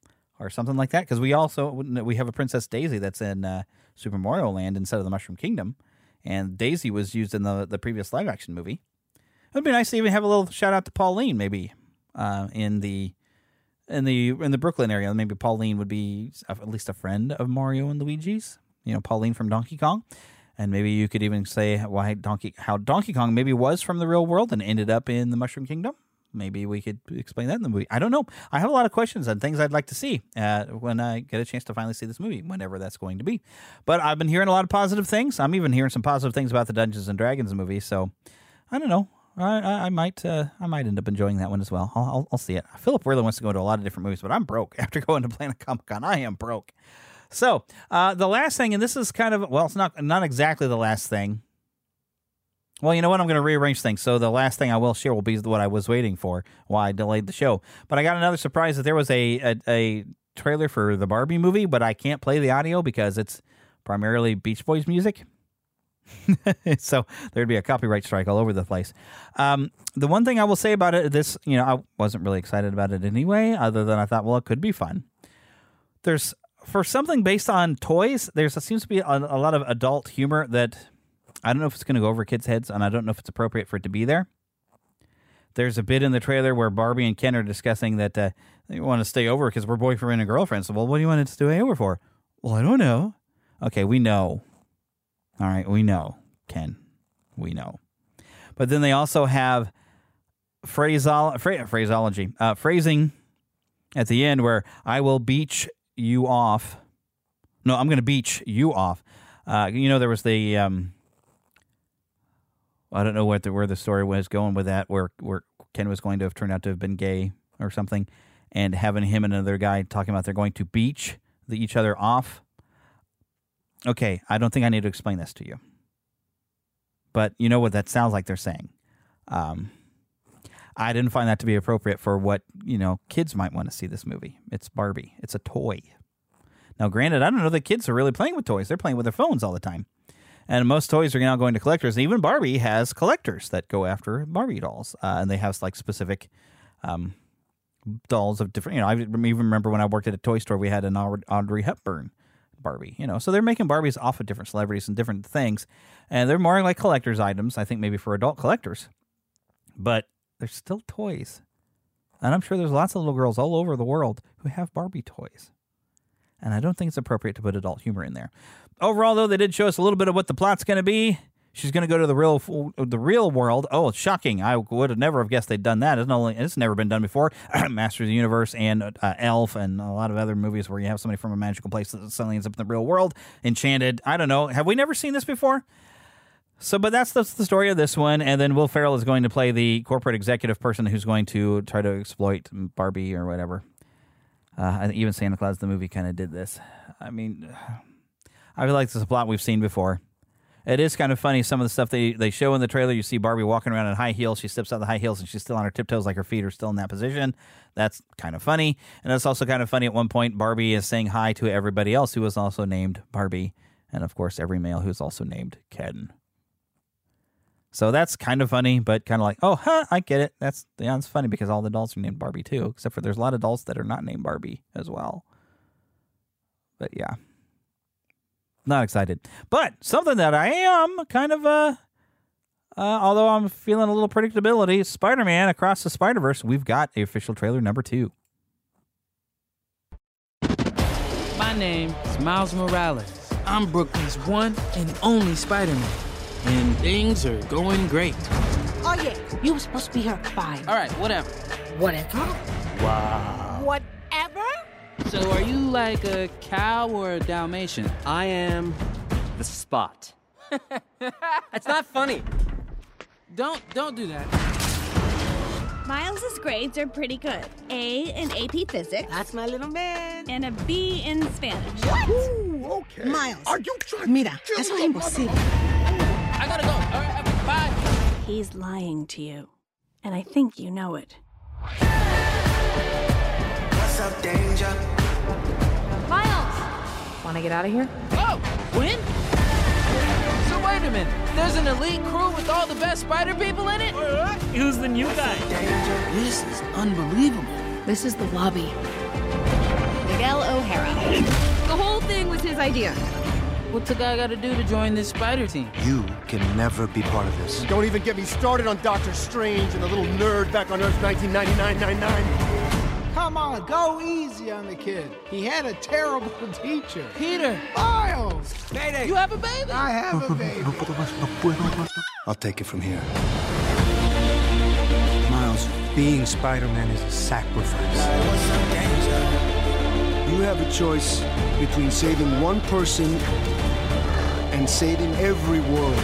or something like that. Because we also we have a Princess Daisy that's in uh, Super Mario Land instead of the Mushroom Kingdom. and Daisy was used in the the previous live action movie. It would be nice to even have a little shout out to Pauline, maybe uh, in the in the in the Brooklyn area. Maybe Pauline would be at least a friend of Mario and Luigi's. You know, Pauline from Donkey Kong, and maybe you could even say why Donkey how Donkey Kong maybe was from the real world and ended up in the Mushroom Kingdom. Maybe we could explain that in the movie. I don't know. I have a lot of questions and things I'd like to see uh, when I get a chance to finally see this movie, whenever that's going to be. But I've been hearing a lot of positive things. I'm even hearing some positive things about the Dungeons and Dragons movie. So I don't know. I, I, I might uh, I might end up enjoying that one as well. I'll, I'll, I'll see it. Philip really wants to go to a lot of different movies, but I'm broke after going to Planet Comic Con. I am broke. So uh, the last thing, and this is kind of, well, it's not not exactly the last thing. Well, you know what? I'm going to rearrange things. So the last thing I will share will be what I was waiting for, why I delayed the show. But I got another surprise that there was a, a, a trailer for the Barbie movie, but I can't play the audio because it's primarily Beach Boys music. So there'd be a copyright strike all over the place. Um, the one thing I will say about it, this, you know, I wasn't really excited about it anyway, other than I thought, well, it could be fun. There's, for something based on toys, there seems to be a, a lot of adult humor that I don't know if it's going to go over kids' heads, and I don't know if it's appropriate for it to be there. There's a bit in the trailer where Barbie and Ken are discussing that uh, they want to stay over because we're boyfriend and girlfriend. So, well, what do you want to stay over for? Well, I don't know. Okay, we know. All right, we know, Ken. We know. But then they also have phrasol- phra- phraseology, uh, phrasing at the end where I will beach you off. No, I'm going to beach you off. Uh, you know, there was the... Um, I don't know what the, where the story was going with that, where where Ken was going to have turned out to have been gay or something, and having him and another guy talking about they're going to beach the, each other off. Okay, I don't think I need to explain this to you. But you know what that sounds like they're saying. Um, I didn't find that to be appropriate for what, you know, kids might want to see this movie. It's Barbie. It's a toy. Now, granted, I don't know that kids are really playing with toys. They're playing with their phones all the time. And most toys are now going to collectors. And even Barbie has collectors that go after Barbie dolls. Uh, and they have like specific um, dolls of different, you know, I even remember when I worked at a toy store, we had an Audrey Hepburn Barbie, you know. So they're making Barbies off of different celebrities and different things. And they're more like collector's items, I think maybe for adult collectors. But they're still toys. And I'm sure there's lots of little girls all over the world who have Barbie toys. And I don't think it's appropriate to put adult humor in there. Overall, though, they did show us a little bit of what the plot's going to be. She's going to go to the real the real world. Oh, it's shocking. I would have never have guessed they'd done that. It's, only, it's never been done before. Masters of the Universe and uh, Elf and a lot of other movies where you have somebody from a magical place that suddenly ends up in the real world. Enchanted. I don't know. Have we never seen this before? So, but that's the, the story of this one. And then Will Ferrell is going to play the corporate executive person who's going to try to exploit Barbie or whatever. Uh, even Santa Claus, the movie, kind of did this. I mean, I feel like this is a plot we've seen before. It is kind of funny, some of the stuff they, they show in the trailer. You see Barbie walking around in high heels. She steps out the high heels, and she's still on her tiptoes, like her feet are still in that position. That's kind of funny. And it's also kind of funny at one point, Barbie is saying hi to everybody else who is also named Barbie. And, of course, every male who's also named Ken. So that's kind of funny, but kind of like, oh, huh, I get it. That's yeah, it's funny because all the dolls are named Barbie too, except for there's a lot of dolls that are not named Barbie as well. But yeah, not excited. But something that I am kind of, uh, uh, although I'm feeling a little predictability, Spider-Man Across the Spider-Verse, we've got the official trailer number two. My name is Miles Morales. I'm Brooklyn's one and only Spider-Man. And things are going great. Oh, yeah. You were supposed to be here at five. All right, whatever. Whatever? Wow. Whatever? So are you like a cow or a Dalmatian? I am the Spot. It's not funny. Don't, don't do that. Miles's grades are pretty good. A in A P Physics. That's my little man. And a B in Spanish. What? Ooh, okay. Miles. Are you trying Mira, to eso es imposible. I gotta go. All right, bye. He's lying to you. And I think you know it. What's up, danger? Miles! Want to get out of here? Oh, Gwen? So wait a minute. There's an elite crew with all the best spider people in it? Who's the new guy? This is unbelievable. This is the lobby. Miguel O'Hara. The whole thing was his idea. What's a guy got to do to join this spider team? You can never be part of this. Don't even get me started on Doctor Strange and the little nerd back on Earth nineteen ninety-nine ninety-nine. Come on, go easy on the kid. He had a terrible teacher. Peter! Miles! Mayday! You have a baby? I have a baby. I'll take it from here. Miles, being Spider-Man is a sacrifice. You have a choice between saving one person and saving every world.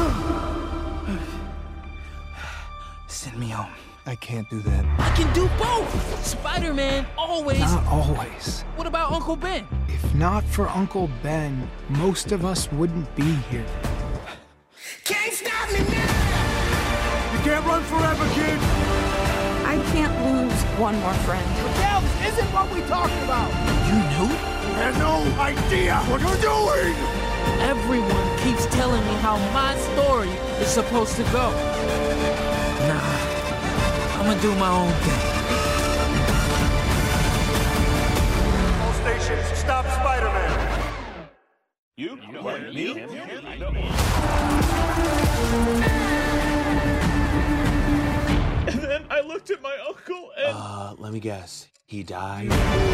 Send me home. I can't do that. I can do both! Spider-Man always... Not always. What about Uncle Ben? If not for Uncle Ben, most of us wouldn't be here. Can't stop me now! You can't run forever, kid! I can't lose one more friend. Miguel, this isn't what we talked about! You knew? I have no idea what you're doing! Everyone keeps telling me how my story is supposed to go. Nah, I'm gonna do my own thing. All stations, stop Spider-Man! You? What, me? And then I looked at my uncle and... Uh, let me guess. He died?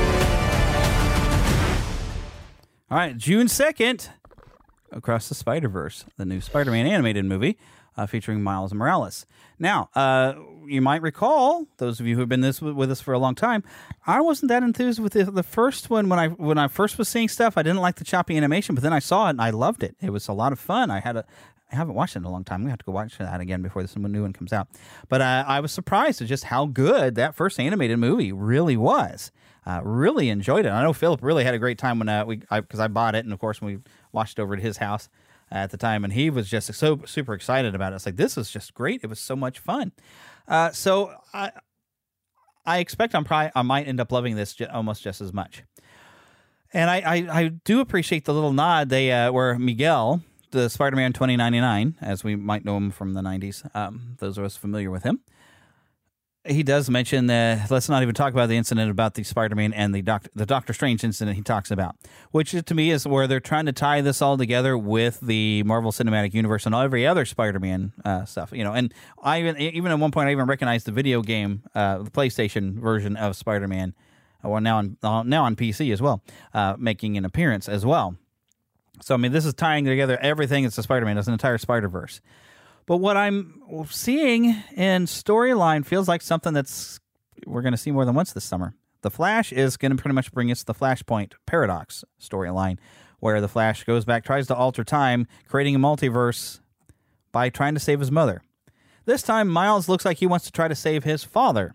All right, June second, Across the Spider-Verse, the new Spider-Man animated movie uh, featuring Miles Morales. Now, uh, you might recall, those of you who have been this with us for a long time, I wasn't that enthused with the, the first one. When I when I first was seeing stuff, I didn't like the choppy animation, but then I saw it and I loved it. It was a lot of fun. I had a I haven't watched it in a long time. We have to go watch that again before this new one comes out. But uh, I was surprised at just how good that first animated movie really was. Uh, really enjoyed it. I know Philip really had a great time when uh, we because I, I bought it, and of course we watched it over at his house at the time, and he was just so super excited about it. It's like, this is just great. It was so much fun. Uh, so I I expect I'm probably I might end up loving this j- almost just as much. And I, I, I do appreciate the little nod they uh, where Miguel, the Spider-Man twenty ninety-nine, as we might know him from the nineties, um, those of us familiar with him, he does mention that, let's not even talk about the incident about the Spider-Man and the Doctor, the Doctor Strange incident he talks about, which to me is where they're trying to tie this all together with the Marvel Cinematic Universe and every other Spider-Man uh, stuff. You know, and I even even at one point I even recognized the video game, uh, the PlayStation version of Spider-Man, well now on uh, now on P C as well, uh, making an appearance as well. So I mean, this is tying together everything that's a Spider-Man, it's an entire Spider-Verse. But what I'm seeing in storyline feels like something that's we're going to see more than once this summer. The Flash is going to pretty much bring us the Flashpoint Paradox storyline, where the Flash goes back, tries to alter time, creating a multiverse by trying to save his mother. This time, Miles looks like he wants to try to save his father,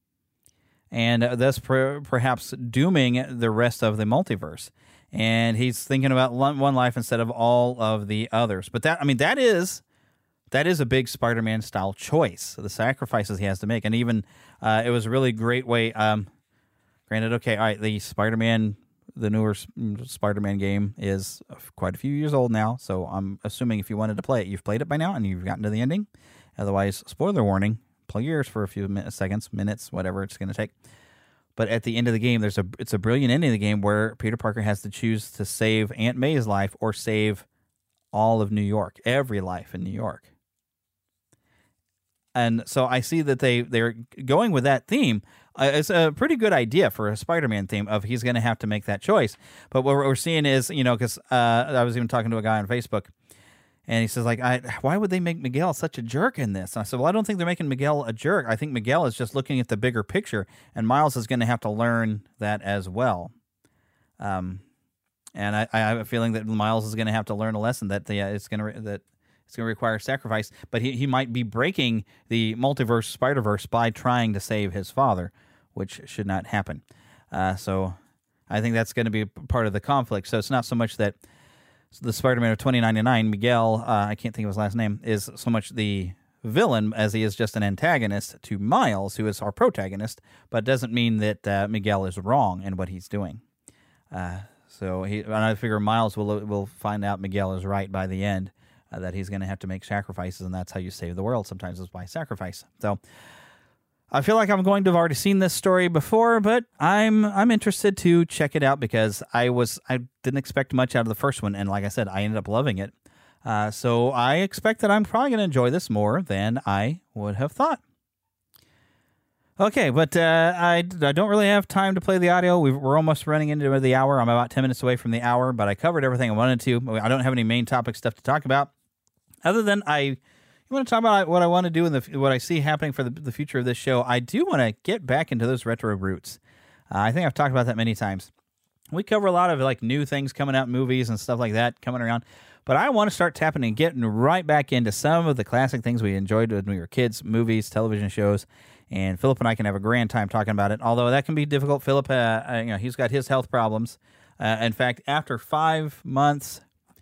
and thus per- perhaps dooming the rest of the multiverse. And he's thinking about one life instead of all of the others. But that, I mean, that is... That is a big Spider-Man style choice, the sacrifices he has to make. And even uh, it was a really great way. Um, granted, okay, all right, the Spider-Man, the newer Spider-Man game is quite a few years old now. So I'm assuming if you wanted to play it, you've played it by now and you've gotten to the ending. Otherwise, spoiler warning, play yours for a few minutes, seconds, minutes, whatever it's going to take. But at the end of the game, there's a it's a brilliant ending of the game where Peter Parker has to choose to save Aunt May's life or save all of New York, every life in New York. And so I see that they, they're going with that theme. Uh, it's a pretty good idea for a Spider-Man theme of he's going to have to make that choice. But what we're seeing is, you know, because uh, I was even talking to a guy on Facebook, and he says, like, I, why would they make Miguel such a jerk in this? And I said, well, I don't think they're making Miguel a jerk. I think Miguel is just looking at the bigger picture, and Miles is going to have to learn that as well. Um, and I, I have a feeling that Miles is going to have to learn a lesson that the, uh, it's going to that. It's going to require sacrifice, but he, he might be breaking the multiverse Spider-Verse by trying to save his father, which should not happen. Uh, so I think that's going to be part of the conflict. So it's not so much that the Spider-Man of twenty ninety-nine, Miguel, uh, I can't think of his last name, is so much the villain as he is just an antagonist to Miles, who is our protagonist, but it doesn't mean that uh, Miguel is wrong in what he's doing. Uh, so he, and I figure Miles will will find out Miguel is right by the end. Uh, that he's going to have to make sacrifices, and that's how you save the world. Sometimes it's by sacrifice. So I feel like I'm going to have already seen this story before, but I'm I'm interested to check it out because I was I didn't expect much out of the first one, and like I said, I ended up loving it. Uh, so I expect that I'm probably going to enjoy this more than I would have thought. Okay, but uh, I, I don't really have time to play the audio. We've, we're almost running into the hour. I'm about ten minutes away from the hour, but I covered everything I wanted to. I don't have any main topic stuff to talk about, other than I you want to talk about what I want to do and the what I see happening for the, the future of this show. I do want to get back into those retro roots. Uh, I think I've talked about that many times. We cover a lot of like new things coming out, movies and stuff like that coming around. But I want to start tapping and getting right back into some of the classic things we enjoyed when we were kids, movies, television shows. And Philip and I can have a grand time talking about it, although that can be difficult. Philip, uh, uh, you know, he's got his health problems. Uh, in fact, after five months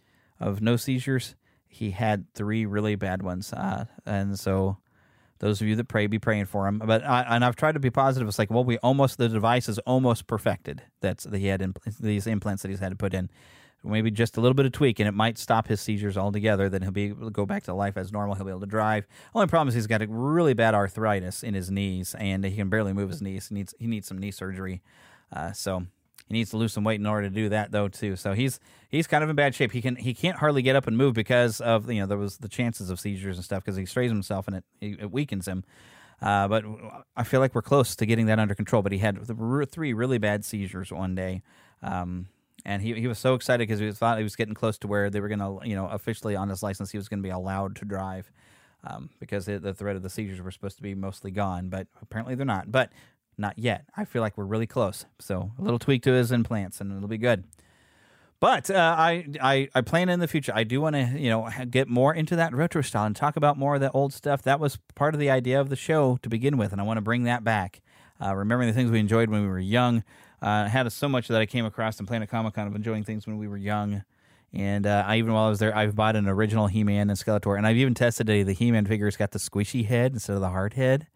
of no seizures, he had three really bad ones. Uh, and so those of you that pray, be praying for him. But I, and I've tried to be positive. It's like, well, we almost, the device is almost perfected. That's that he had impl- these implants that he's had to put in. Maybe just a little bit of tweak, and it might stop his seizures altogether. Then he'll be able to go back to life as normal. He'll be able to drive. Only problem is he's got a really bad arthritis in his knees, and he can barely move his knees. He needs he needs some knee surgery. Uh, so he needs to lose some weight in order to do that, though, too. So he's he's kind of in bad shape. He can he can't hardly get up and move because of you know there was the chances of seizures and stuff because he strains himself and it it weakens him. Uh, but I feel like we're close to getting that under control. But he had three really bad seizures one day. Um, And he he was so excited because he thought he was getting close to where they were going to, you know, officially on his license, he was going to be allowed to drive um, because the, the threat of the seizures were supposed to be mostly gone. But apparently they're not. But not yet. I feel like we're really close. So a little tweak to his implants and it'll be good. But uh, I, I I plan in the future. I do want to, you know, get more into that retro style and talk about more of that old stuff. That was part of the idea of the show to begin with, and I want to bring that back. Uh, remembering the things we enjoyed when we were young. Uh, had so much that I came across in Planet Comic-Con of enjoying things when we were young. And uh, I even while I was there, I've bought an original He-Man and Skeletor. And I've even tested a, the He-Man figure's got the squishy head instead of the hard head.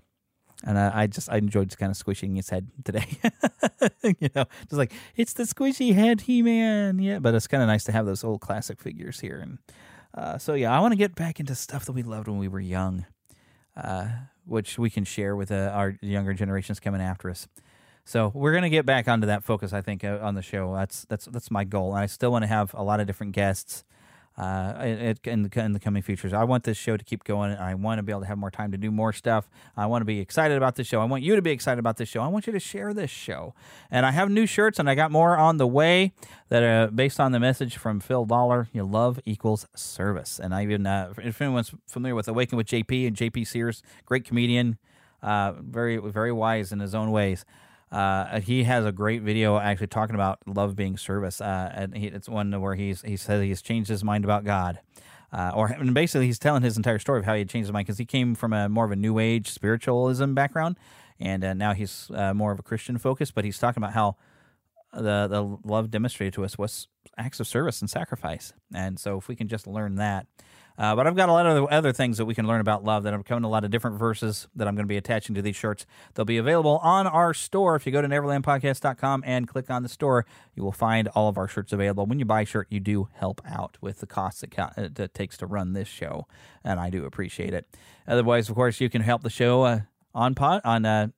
And uh, I just I enjoyed just kind of squishing his head today. You know, just like, it's the squishy head He-Man. Yeah, but it's kind of nice to have those old classic figures here. And uh, so, yeah, I want to get back into stuff that we loved when we were young, uh, which we can share with uh, our younger generations coming after us. So we're going to get back onto that focus, I think, uh, on the show. That's that's that's my goal. And I still want to have a lot of different guests uh, in, the, in the coming futures. I want this show to keep going, and I want to be able to have more time to do more stuff. I want to be excited about this show. I want you to be excited about this show. I want you to share this show. And I have new shirts, and I got more on the way that are based on the message from Phil Dollar. You know, love equals service. And I even, uh, if anyone's familiar with Awaken with J P and J P Sears, great comedian, uh, very very wise in his own ways. Uh, he has a great video actually talking about love being service. Uh, and he, it's one where he's he says he's changed his mind about God, uh, or and basically he's telling his entire story of how he had changed his mind because he came from a more of a New Age spiritualism background, and uh, now he's uh, more of a Christian focus. But he's talking about how the the love demonstrated to us was acts of service and sacrifice, and so if we can just learn that. Uh, but I've got a lot of other things that we can learn about love that are coming, a lot of different verses that I'm going to be attaching to these shirts. They'll be available on our store. If you go to neverland podcast dot com and click on the store, you will find all of our shirts available. When you buy a shirt, you do help out with the costs it, co- it takes to run this show, and I do appreciate it. Otherwise, of course, you can help the show uh, on pod, on uh,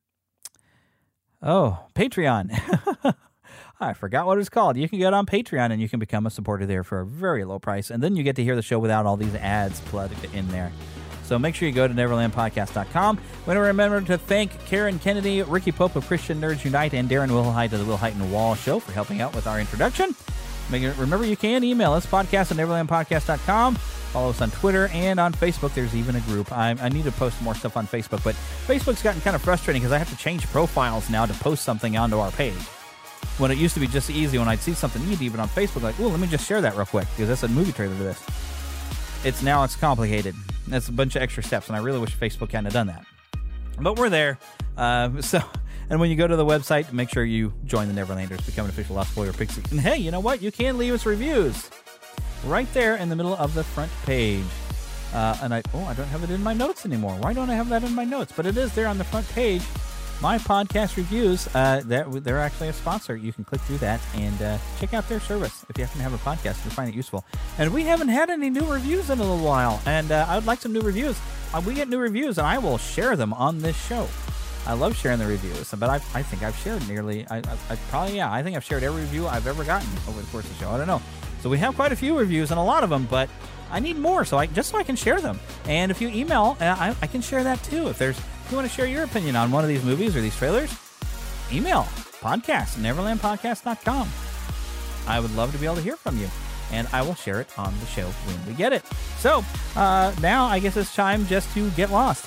oh Patreon. I forgot what it's called. You can get on Patreon and you can become a supporter there for a very low price. And then you get to hear the show without all these ads plugged in there. So make sure you go to neverland podcast dot com. We want to remember to thank Karen Kennedy, Ricky Pope of Christian Nerds Unite, and Darren Wilhite of the Will Height and Wall Show for helping out with our introduction. Remember, you can email us, podcast at neverland podcast dot com. Follow us on Twitter and on Facebook. There's even a group. I, I need to post more stuff on Facebook, but Facebook's gotten kind of frustrating because I have to change profiles now to post something onto our page. When it used to be just easy when I'd see something neat even on Facebook, like, oh, let me just share that real quick because that's a movie trailer to this. It's now it's complicated. That's a bunch of extra steps, and I really wish Facebook hadn't have done that. But we're there. Uh, so, and when you go to the website, make sure you join the Neverlanders, become an official Lost Boy or Pixie. And hey, you know what? You can leave us reviews right there in the middle of the front page. Uh, and I, oh, I don't have it in my notes anymore. Why don't I have that in my notes? But it is there on the front page. My podcast reviews, uh, they're, they're actually a sponsor. You can click through that and uh, check out their service if you happen to have a podcast and you find it useful. And we haven't had any new reviews in a little while, and uh, I would like some new reviews. uh, we get new reviews, and I will share them on this show. I love sharing the reviews, but I, I think I've shared nearly, I, I, I probably, yeah, I think I've shared every review I've ever gotten over the course of the show. I don't know. So we have quite a few reviews and a lot of them, but I need more, so I just so I can share them. And if you email, I, I can share that too. If there's, if you want to share your opinion on one of these movies or these trailers, email podcast, neverland podcast dot com. I would love to be able to hear from you, and I will share it on the show when we get it. So uh, now I guess it's time just to get lost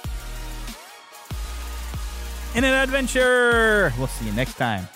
in an adventure. We'll see you next time.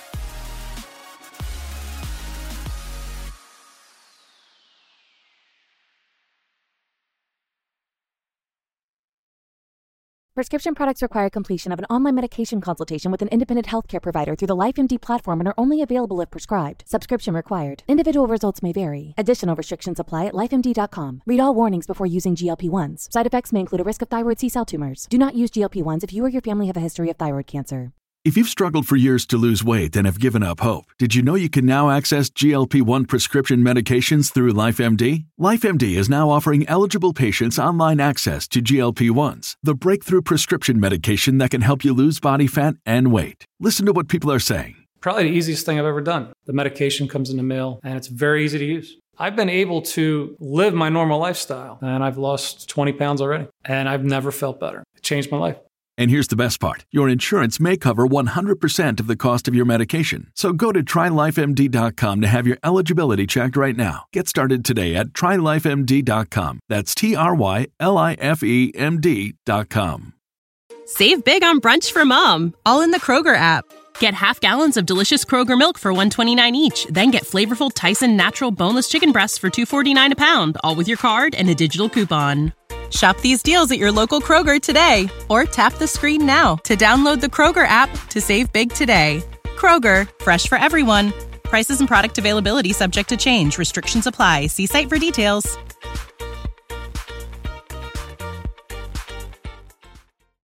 Prescription products require completion of an online medication consultation with an independent healthcare provider through the LifeMD platform and are only available if prescribed. Subscription required. Individual results may vary. Additional restrictions apply at life M D dot com. Read all warnings before using G L P one s. Side effects may include a risk of thyroid C-cell tumors. Do not use G L P one s if you or your family have a history of thyroid cancer. If you've struggled for years to lose weight and have given up hope, did you know you can now access G L P one prescription medications through LifeMD? LifeMD is now offering eligible patients online access to G L P ones, the breakthrough prescription medication that can help you lose body fat and weight. Listen to what people are saying. Probably the easiest thing I've ever done. The medication comes in the mail, and it's very easy to use. I've been able to live my normal lifestyle, and I've lost twenty pounds already, and I've never felt better. It changed my life. And here's the best part. Your insurance may cover one hundred percent of the cost of your medication. So go to try life M D dot com to have your eligibility checked right now. Get started today at try life M D dot com. That's T R Y L I F E M D dot com. Save big on brunch for mom, all in the Kroger app. Get half gallons of delicious Kroger milk for one dollar and twenty-nine cents each. Then get flavorful Tyson natural boneless chicken breasts for two dollars and forty-nine cents a pound, all with your card and a digital coupon. Shop these deals at your local Kroger today, or tap the screen now to download the Kroger app to save big today. Kroger, fresh for everyone. Prices and product availability subject to change. Restrictions apply. See site for details.